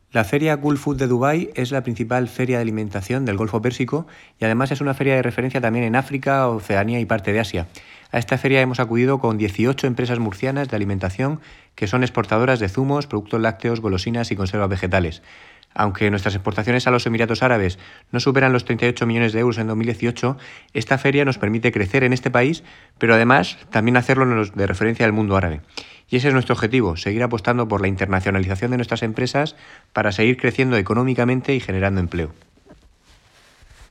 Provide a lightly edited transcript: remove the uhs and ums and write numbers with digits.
La feria Gulf Food de Dubái es la principal feria de alimentación del Golfo Pérsico y además es una feria de referencia también en África, Oceanía y parte de Asia. A esta feria hemos acudido con 18 empresas murcianas de alimentación que son exportadoras de zumos, productos lácteos, golosinas y conservas vegetales. Aunque nuestras exportaciones a los Emiratos Árabes no superan los 38 millones de euros en 2018, esta feria nos permite crecer en este país, pero además también hacerlo en los de referencia del mundo árabe. Y ese es nuestro objetivo, seguir apostando por la internacionalización de nuestras empresas para seguir creciendo económicamente y generando empleo.